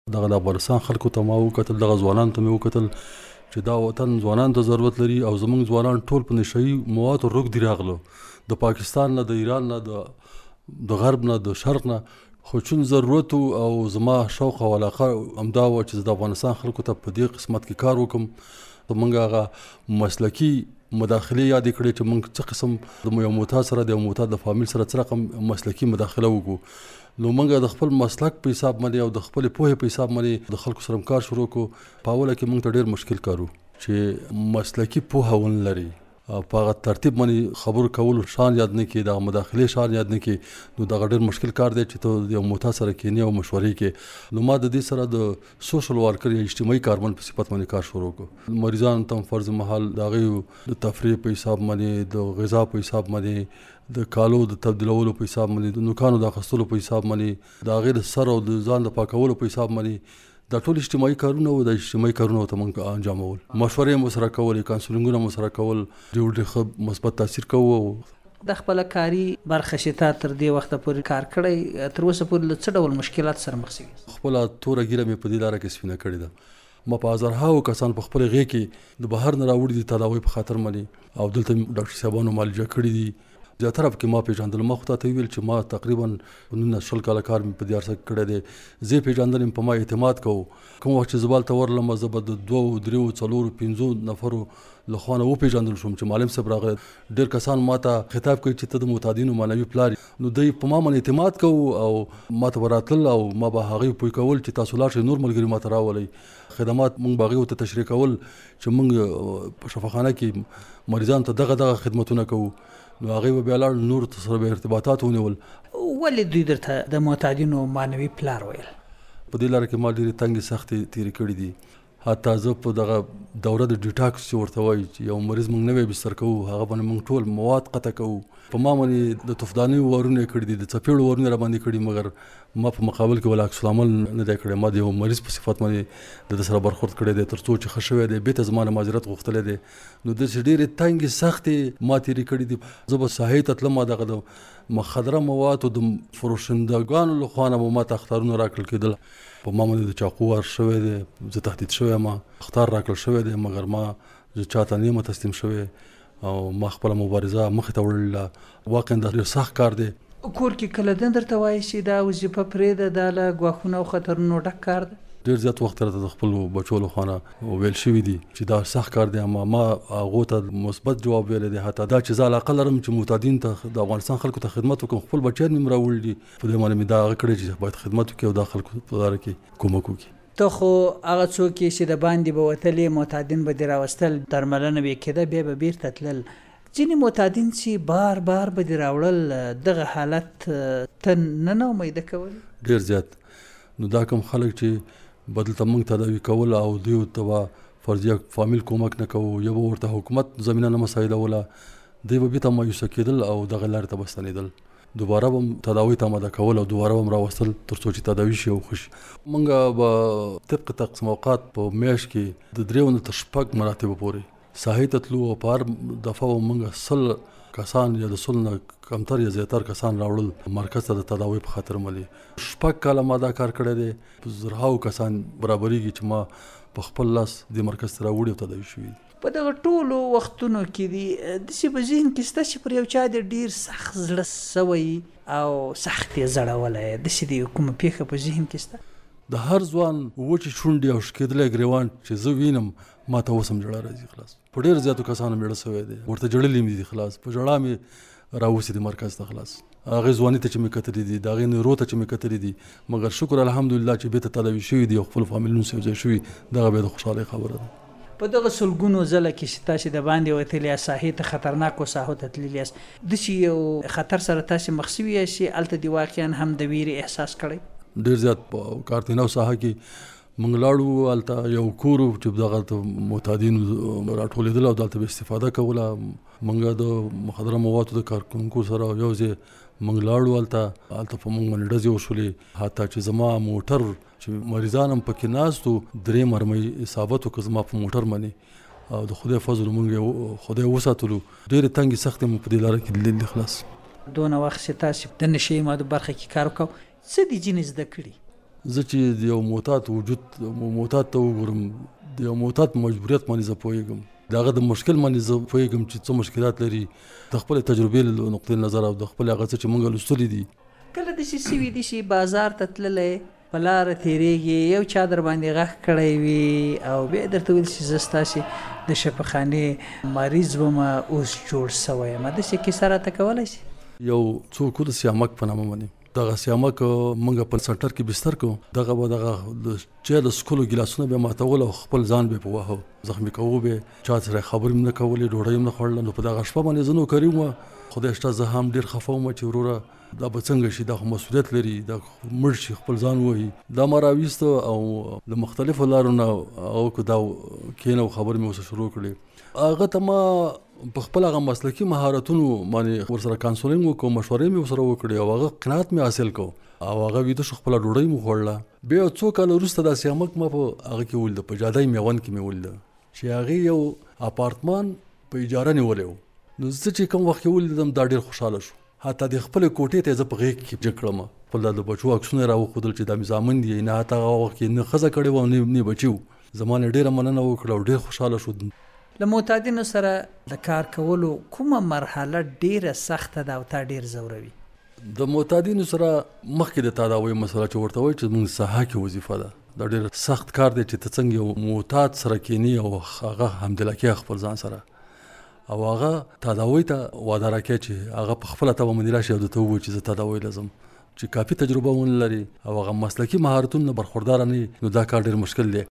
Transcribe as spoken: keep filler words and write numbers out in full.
دغه د افغانستان خلکو ته ما وکتل، دغه ځوانانو ته مې وکتل چې دا وطن ځوانانو ته ضرورت لري او زمونږ ځوانان ټول په نشهیي موادو روږ دي راغلو، د پاکستان نه، د ایران نه، د غرب نه، د شرق نه. خو چون ضرورت او زما شوق او علاقه همدا وه چې د افغانستان خلکو ته په دې قسمت کې کار وکړم. موږ هغه مسلکي مداخلې یادې کړې چې موږ څه قسم د یو معتاد سره د یو معتاد د فامیل سره څه رقم مسلکي مداخله وکړو. نو موږ د خپل مسلک په حساب باندې او د خپل پوهې په حساب باندې د خلکو سره کار شروع کړو. په اوله کې موږ ته ډېر مشکل کار و چې مسلکي پوهه ونه لري، په هغه ترتیب باندې خبرو کولو شان یاد نه کړي، دغه مداخلې شان یاد نه کړي. نو دغه ډېر مشکل کار دی چې ته د یو معتاد سره کښېنې او مشورې کې. نو ما د دې سره د سوشل ورکر یا اجتماعي کارمند په صفت باندې کار شروع کړو. مریضانو ته فرض محال د هغوی د تفریح په حساب باندې، د غذا په حساب باندې، د کالو د تبدیلولو په حساب باندې، د نوکانو د اخیستلو په حساب باندې، د هغې د سر او د ځان د پاکولو په حساب باندې، دا ټول اجتماعي کارونه وو. د اجتماعي کارونه ته موږ انجامول، مشورې مو سره کولې، کانسلینګونه مو سره کول، ډېر ډېر ښه مثبت تاثیر کوو. د خپله کاري برخه چې تا تر دې وخته پورې کار کړی، تر اوسه پورې له څه ډول مشکلات سره مخ شوي؟ خپله توره ږیره مې په دې لاره کې سپینه کړې ده. ما په هزارهاو کسان په خپلې غېږ کې د بهر نه راوړي دي تداوۍ په خاطر باندې، او دلته ډاکټر صاحبانو معالجه کړي دي. زیاتره پکې ما پیژندل. ما خو تا ته ویل چې ما تقریبا نولس شل کاله کار مې په دې عرصه کې کړی دی. زه یې پیژندل یم، په ما اعتماد کوو. کوم وخت چې زه به هلته ورغلم، زه به د دوو دریو څلورو پنځو نفرو له خوا نه وپېژندل شوم چې معلم صاحب راغی. ډېر کسان ما ته خطاب کوي چې ته د معتادینو معنوي پلار یې. نو دوی په ما باندې اعتماد کوو او ما ته به راتلل او ما به هغوی پوه کول چې تاسو لاړ شئ نور ملګري ما ته راولئ. خدمات موږ به هغوی ورته تشریح کول چې موږ په شفاخانه کې مریضانو ته دغه دغه خدمتونه کوو. نو هغوی به بیا لاړ نور سره به ارتباطات ونیول. ولې دوی درته د معتادینو معنوي پلار ویل؟ په دې لاره کې ما ډېرې تنګې سختې تېرې کړي دي. حتی زه په دغه دوره د ډیټاکس چې ورته وایي چې یو مریض موږ نوی بستر کوو، هغه باندې موږ ټول مواد قطع کوو. په ما باندې د تفدانیو وارونه یې کړي دي، د څپېړو وارونه را باندې کړي، مګر ما په مقابل کې ولا عکس العمل نه دی کړی. ما د یو مریض په صفت باندې د ده سره برخورد کړی دی تر څو چې ښه شوی دی، بېرته زما نه معذرت غوښتلی دی. نو داسې ډېرې تنګې سختې ما تېرې کړي دي. زه به ساحې ته تلم، دغه د مخدره موادو د فروشندګانو له خوا نه به ما ته اخطارونه راکړل کېدل. په ما باندې د چاقو وار شوی دی، زه تهدید شوی یم، اخطار راکړل شوی دی، مګر ما زه چاته نه یم تسلیم شوی او ما خپله مبارزه مخې ته وړلې. واقعا دا ډېر سخت کار دی. کور کې کله دن درته وایي چې دا وظیفه پرېږده، دا له ګواښونو او خطرونو ډک کار دی؟ ډېر زیات وخت راته د خپلو بچو له خوا نه ویل شوي دي چې دا سخت کار دی، اما ما هغو ته مثبت جواب ویلی دی. حتی دا چې زه علاقه لرم چې معتادین ته د افغانستان خلکو ته خدمت وکړم، خپل بچیان مې راوړي دي، په دې باندې مې دا هغه کړی چې باید خدمت وکړي او دا خلکو په لاره کې کومک وکړي. ته خو هغه څوک یې چې د باندې به وتلې، معتادین به دې راوستل، درملنه به یې کېده، بیا به بیرته تلل. ځینې معتادین چې بار بار به دې راوړل، دغه حالت ته نه نه امیده کول؟ ډېر زیات. نو دا کوم خلک چې بدلته موږ تداوي کول او دوی ته به فرضیه فامیل کومک نه کوو، یا به ورته حکومت زمینه نه مساعدوله، دوی به بېرته مایوسه کېدل او دغه لارې ته به ستنېدل. دوباره به هم تداوی ته آماده کول او دوباره به هم راوستل تر څو چې تداوي شي او ښه شي. موږ به طبق تقسیم اوقات په میاشت کې د دریو نه تر شپږ مراتبو پورې ساحې ته تلو او په هر دفعه به موږ سل کسان یا د سل نه کمتر یا زیاتر کسان راوړل مرکز ته د تداوی په خاطر باندې. شپږ کاله ما دا کار کړی دی. په زرهاو کسان برابرېږي چې ما په خپل لاس د مرکز ته راوړي او تداوي شوي دي. په دغه ټولو وختونو کې دي داسې په ذهن کې شته چې پر یو چا د ډېر سخت زړه سوی او سخت یې زړولی، داسې د کومه پېښه په ذهن کې شته؟ د هر ځوان وچې شونډې او شکېدلی ګریوان چې زه وینم، ما ته اوس هم ژړا راځي. خلاص په ډېر زیاتو کسانو مېړه سوی دی، ورته ژړلي مې دي. خلاص په ژړا مې راوستې دي مرکز ته. خلاص هغې ځواني ته چې مې کتلي دي، د هغې نرو ته چې مې کتلي دي، مګر شکر الحمدلله چې بېرته تداوي شوي دي او خپل فامیلونو سره یو ځای شوي، دغه بیا د خوشحالۍ خبره ده. په دغه سلګونو ځله کې چې تاسې د باندې وتلي یاست، ساحې ته خطرناکو ساحو ته تللي یاست، داسې یو خطر سره تاسې مخ شوي یاست چې هلته دې واقعا هم د ویرې احساس کړی؟ ډېر زیات. په کارتینو ساحه کې موږ لاړو، هلته یو کور و چې دغه معتادینو راټولېدل او دلته به استفاده کوله. موږ د مخدره موادو د کارکونکو سره یو ځای موږ لاړو، هلته هلته په موږ باندې ډزې وشولې. حتی چې زما موټر چې مریضان هم پکې ناست وو، درې مرمۍ اصابت وکړه زما په موټر باندې، او د خدای فضل موږ یې خدای وساتلو. ډېرې تنګې سختې مو په دې لاره کې لیدلې. خلاص دونه وخت چې تاسې د نشهیي مادو برخه کې کار وکړو، څه دي ځینې زده کړي؟ زه چې د یو معتاد وجود معتاد ته وګورم د یو معتاد مجبوریت باندې زه پوهېږم د هغه د مشکل باندې زه پوهېږم چې څه مشکلات لري د خپلې تجربې له نقطې نظر او د خپل هغه څه چې موږ لوستلي دي. کله داسې سوي دي چې بازار ته تللی په لاره تېرېږي یو چا در باندې غږ کړی وي او بیا درته ویل چې زه ستاسې د شفاخانې مریض وم اوس جوړ سوی یم داسې کیسه راته کولی شي؟ یو څوک د سیامک په نامه باندې دغه سیامک موږ په سنټر کې بستر کو دغه به دغه د چای د څښلو ګیلاسونه به ماتول او خپل ځان به په واهه زخمي کوو به چا سره خبرې هم نه کولې ډوډۍ هم نه خوړله نو په دغه شپه باندې زه نوکري وم خدای شته زه هم ډېر خفه وم چې وروره دا به څنګه شي دا خو مسؤلیت لري دا مړ شي خپل ځان ووهي دا ما راویسته او د مختلفو لارو نه او که دا کښېنه او خبرې مې ورسره شروع کړې هغه ته ما په خپل هغه مسلکي مهارتونو باندې ورسره کانسولینګ وکړو مشورې مې ورسره وکړې او هغه قناعت مې حاصل کړو او هغه ویده شو خپله ډوډۍ مې خوړله بیا یو څو کاله وروسته دا سیامک ما په هغه کې ولیده په جادای میوند کې مې ولیده چې هغې یو اپارتمان په اجاره نیولی و نو زه چې کوم وخت کې ولیدم دا ډېر خوشحاله شو حتی د خپلې کوټې ته یې زه په غېږ کې جګ کړم خپل د بچو عکسونه یې راوښودل چې دا مې زامن دي نه حتی هغه وخت کې نه ښځه کړې وه او نه بچي وو زما نه ډېره مننه وکړه او ډېر خوشحاله شو. له معتادینو سره د کار کولو کومه مرحله ډیره سخته ده او تا ډیر ځوروي؟ د معتادینو سره مخکې د تداوی مسله چې ورته وایي چې موږ ساحه کې وظیفه ده دا ډېر سخت کار دی چې ته څنګه یو معتاد سره کینی او هغه همدله کې خپل ځان سره او هغه تداوی ته وعده راکړي چې هغه په خپله ته به باندې راشي او درته ووایي چې زه تداوی لازم چې کافي تجربه ونه لري او هغه مسلکي مهارتونه برخورداره نه وي نو دا کار ډېر مشکل دی.